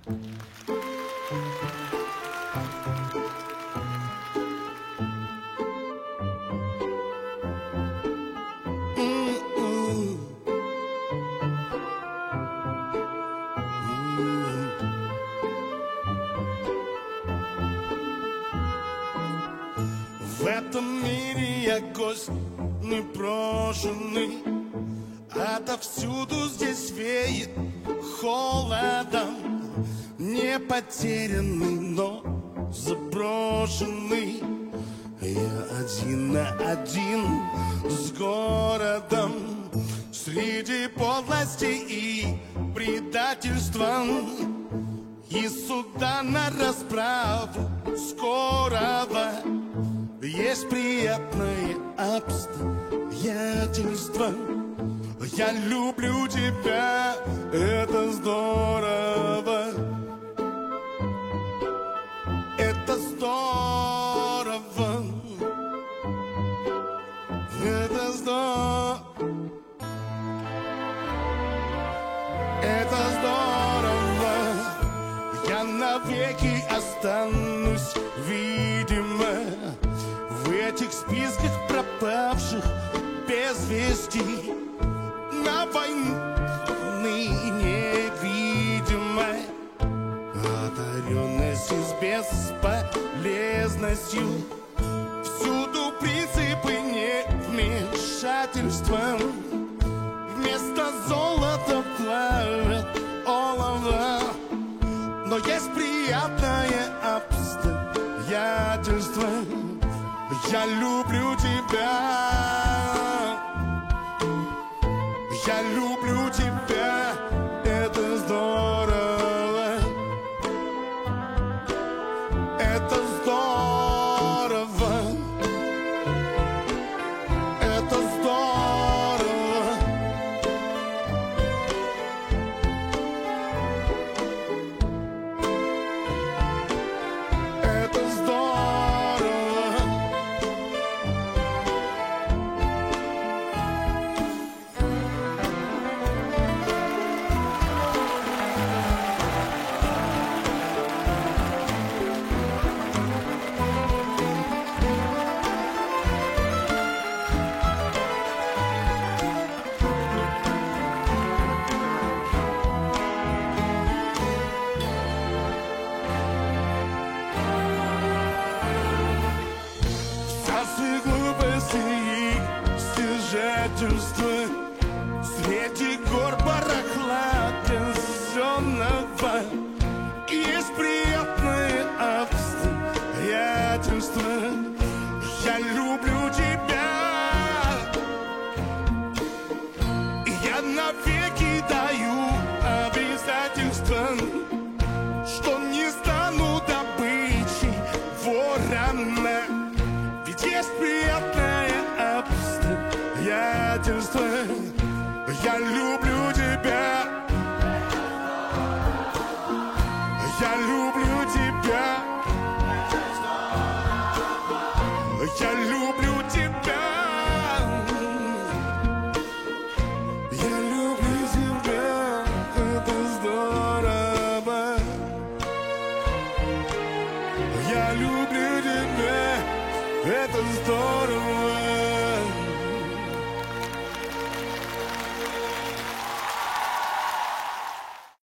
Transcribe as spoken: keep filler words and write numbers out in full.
В этом мире я гость непрошенный, отовсюду здесь веет холодом. Не потерянный, но заброшенный. Я один на один с городом, среди подлости и предательства, и суда на расправу скорого. Есть приятное обстоятельство. Я люблю тебя, это здорово. Это здорово. Это здорово. Это здорово. Я навеки останусь, видимо, в этих списках пропавших без вести. На войны невидимой одаренности с бесполезностью. Всюду принципы невмешательства. Вместо золота плавят олово. Но есть приятное обстоятельство. Я люблю тебя. Я люблю тебя. Это здорово. Это здорово. Это здорово. Это здорово. Глупости и стяжательства среди гор барахла